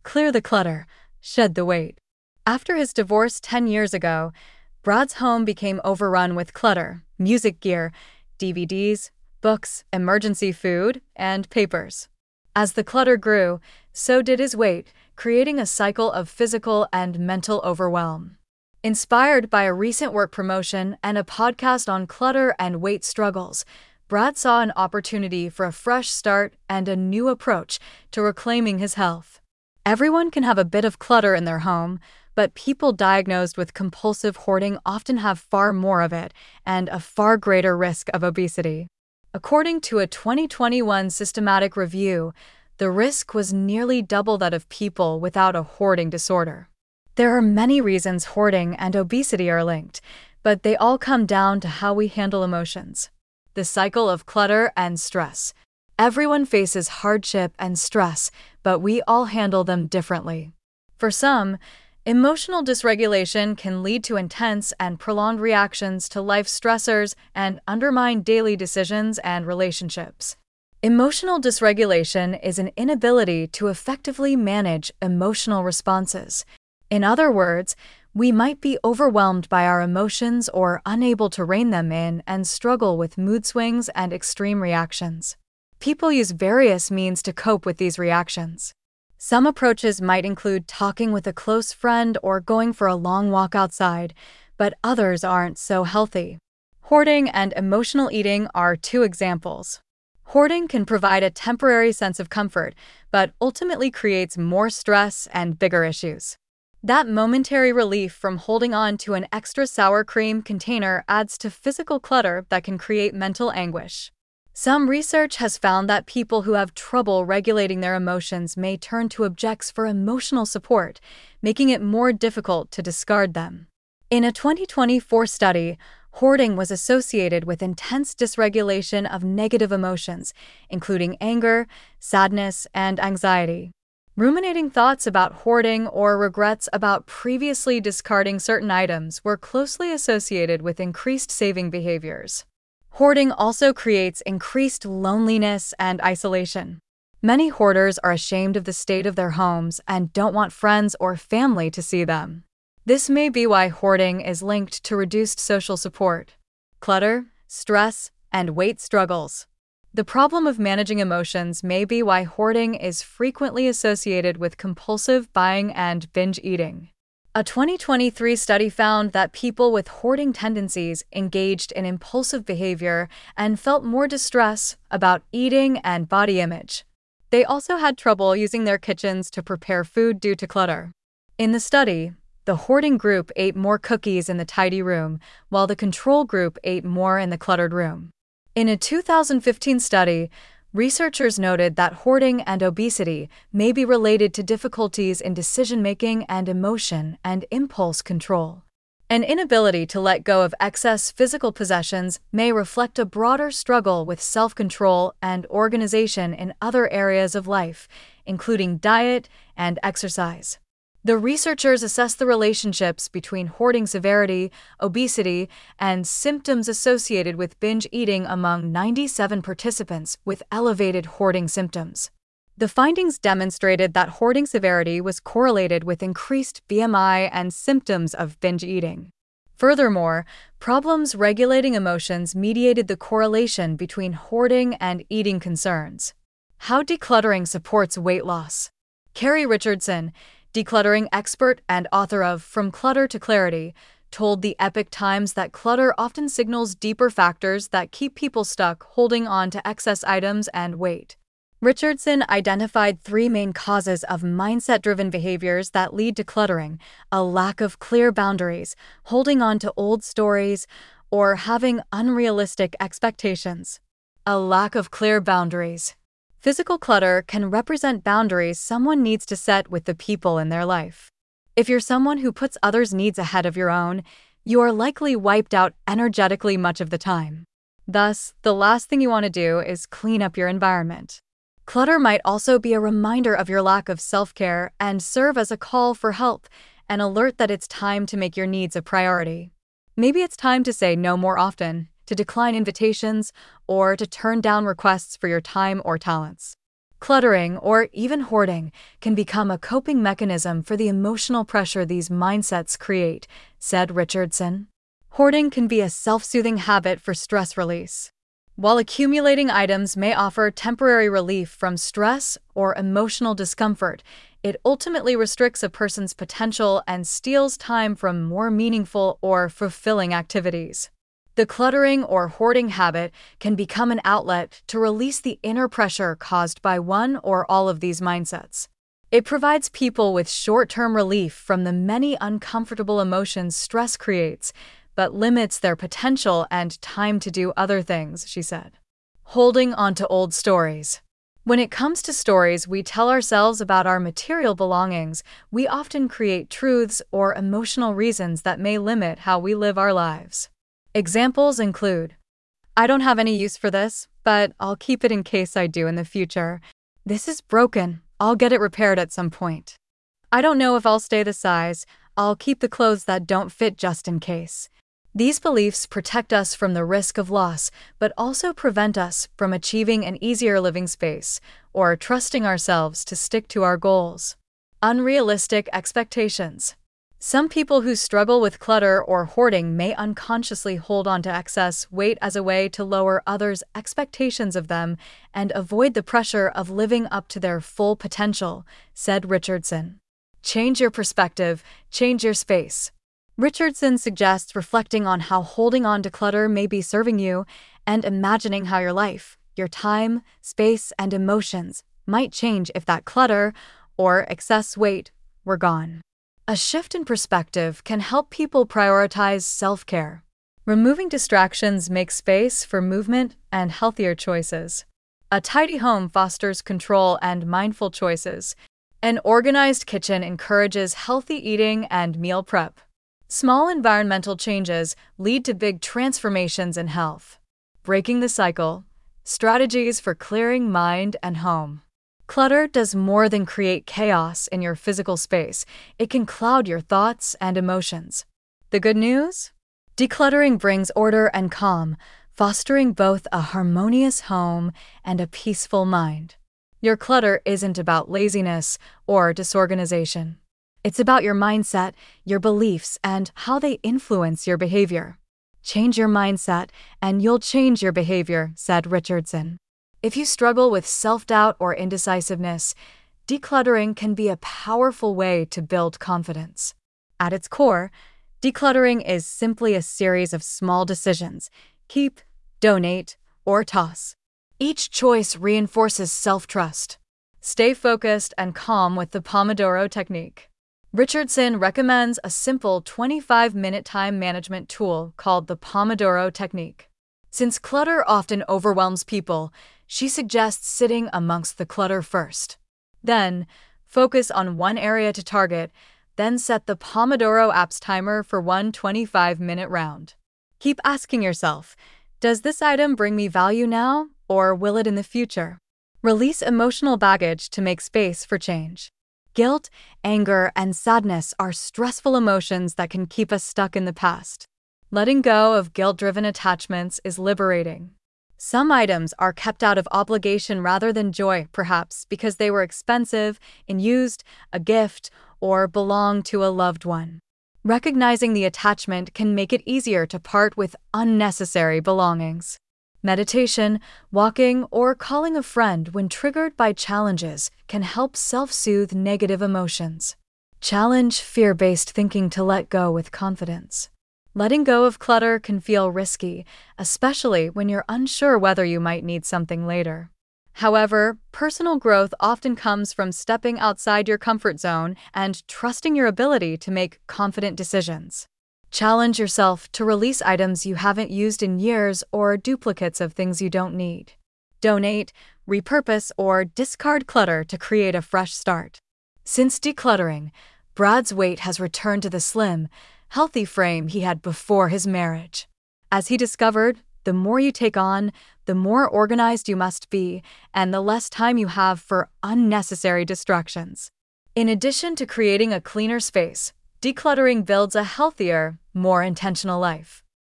clear the clutter, shed the weight. After his divorce 10 years ago, Brad's home became overrun with clutter, music gear, DVDs, books, emergency food, and papers. As the clutter grew, so did his weight, creating a cycle of physical and mental overwhelm. Inspired by a recent work promotion and a podcast on clutter and weight struggles, Brad saw an opportunity for a fresh start and a new approach to reclaiming his health. Everyone can have a bit of clutter in their home, but people diagnosed with compulsive hoarding often have far more of it and a far greater risk of obesity. According to a 2021 systematic review, the risk was nearly double that of people without a hoarding disorder. There are many reasons hoarding and obesity are linked, but they all come down to how we handle emotions. The cycle of clutter and stress. Everyone faces hardship and stress, but we all handle them differently. For some, emotional dysregulation can lead to intense and prolonged reactions to life stressors and undermine daily decisions and relationships. Emotional dysregulation is an inability to effectively manage emotional responses. In other words, we might be overwhelmed by our emotions or unable to rein them in and struggle with mood swings and extreme reactions. People use various means to cope with these reactions. Some approaches might include talking with a close friend or going for a long walk outside, but others aren't so healthy. Hoarding and emotional eating are two examples. Hoarding can provide a temporary sense of comfort, but ultimately creates more stress and bigger issues. That momentary relief from holding on to an extra sour cream container adds to physical clutter that can create mental anguish. Some research has found that people who have trouble regulating their emotions may turn to objects for emotional support, making it more difficult to discard them. In a 2024 study, hoarding was associated with intense dysregulation of negative emotions, including anger, sadness, and anxiety. Ruminating thoughts about hoarding or regrets about previously discarding certain items were closely associated with increased saving behaviors. Hoarding also creates increased loneliness and isolation. Many hoarders are ashamed of the state of their homes and don't want friends or family to see them. This may be why hoarding is linked to reduced social support, clutter, stress, and weight struggles. The problem of managing emotions may be why hoarding is frequently associated with compulsive buying and binge eating. A 2023 study found that people with hoarding tendencies engaged in impulsive behavior and felt more distress about eating and body image. They also had trouble using their kitchens to prepare food due to clutter. In the study, the hoarding group ate more cookies in the tidy room, while the control group ate more in the cluttered room. In a 2015 study, researchers noted that hoarding and obesity may be related to difficulties in decision-making and emotion and impulse control. An inability to let go of excess physical possessions may reflect a broader struggle with self-control and organization in other areas of life, including diet and exercise. The researchers assessed the relationships between hoarding severity, obesity, and symptoms associated with binge eating among 97 participants with elevated hoarding symptoms. The findings demonstrated that hoarding severity was correlated with increased BMI and symptoms of binge eating. Furthermore, problems regulating emotions mediated the correlation between hoarding and eating concerns. How decluttering supports weight loss. Carrie Richardson, decluttering expert and author of From Clutter to Clarity, told the Epoch Times that clutter often signals deeper factors that keep people stuck holding on to excess items and weight. Richardson identified three main causes of mindset-driven behaviors that lead to cluttering: a lack of clear boundaries, holding on to old stories, or having unrealistic expectations. A lack of clear boundaries. Physical clutter can represent boundaries someone needs to set with the people in their life. If you're someone who puts others' needs ahead of your own, you are likely wiped out energetically much of the time. Thus, the last thing you want to do is clean up your environment. Clutter might also be a reminder of your lack of self-care and serve as a call for help, an alert that it's time to make your needs a priority. Maybe it's time to say no more often, to decline invitations, or to turn down requests for your time or talents. Cluttering, or even hoarding, can become a coping mechanism for the emotional pressure these mindsets create, said Richardson. Hoarding can be a self-soothing habit for stress release. While accumulating items may offer temporary relief from stress or emotional discomfort, it ultimately restricts a person's potential and steals time from more meaningful or fulfilling activities. The cluttering or hoarding habit can become an outlet to release the inner pressure caused by one or all of these mindsets. It provides people with short-term relief from the many uncomfortable emotions stress creates, but limits their potential and time to do other things, she said. Holding onto old stories. When it comes to stories we tell ourselves about our material belongings, we often create truths or emotional reasons that may limit how we live our lives. Examples include, "I don't have any use for this, but I'll keep it in case I do in the future. This is broken. I'll get it repaired at some point. I don't know if I'll stay the size. I'll keep the clothes that don't fit just in case." These beliefs protect us from the risk of loss, but also prevent us from achieving an easier living space or trusting ourselves to stick to our goals. Unrealistic expectations. Some people who struggle with clutter or hoarding may unconsciously hold on to excess weight as a way to lower others' expectations of them and avoid the pressure of living up to their full potential, said Richardson. Change your perspective, change your space. Richardson suggests reflecting on how holding on to clutter may be serving you and imagining how your life, your time, space, and emotions might change if that clutter or excess weight were gone. A shift in perspective can help people prioritize self-care. Removing distractions makes space for movement and healthier choices. A tidy home fosters control and mindful choices. An organized kitchen encourages healthy eating and meal prep. Small environmental changes lead to big transformations in health. Breaking the cycle. Strategies for clearing mind and home. Clutter does more than create chaos in your physical space. It can cloud your thoughts and emotions. The good news? Decluttering brings order and calm, fostering both a harmonious home and a peaceful mind. Your clutter isn't about laziness or disorganization. It's about your mindset, your beliefs, and how they influence your behavior. Change your mindset, and you'll change your behavior, said Richardson. If you struggle with self-doubt or indecisiveness, decluttering can be a powerful way to build confidence. At its core, decluttering is simply a series of small decisions: keep, donate, or toss. Each choice reinforces self-trust. Stay focused and calm with the Pomodoro technique. Richardson recommends a simple 25-minute time management tool called the Pomodoro technique. Since clutter often overwhelms people, she suggests sitting amongst the clutter first. Then, focus on one area to target, then set the Pomodoro app's timer for one 25-minute round. Keep asking yourself, does this item bring me value now, or will it in the future? Release emotional baggage to make space for change. Guilt, anger, and sadness are stressful emotions that can keep us stuck in the past. Letting go of guilt-driven attachments is liberating. Some items are kept out of obligation rather than joy, perhaps because they were expensive, unused, a gift, or belong to a loved one. Recognizing the attachment can make it easier to part with unnecessary belongings. Meditation, walking, or calling a friend when triggered by challenges can help self-soothe negative emotions. Challenge fear-based thinking to let go with confidence. Letting go of clutter can feel risky, especially when you're unsure whether you might need something later. However, personal growth often comes from stepping outside your comfort zone and trusting your ability to make confident decisions. Challenge yourself to release items you haven't used in years or duplicates of things you don't need. Donate, repurpose, or discard clutter to create a fresh start. Since decluttering, Brad's weight has returned to the slim, healthy frame he had before his marriage. As he discovered, the more you take on, the more organized you must be, and the less time you have for unnecessary distractions. In addition to creating a cleaner space, decluttering builds a healthier, more intentional life.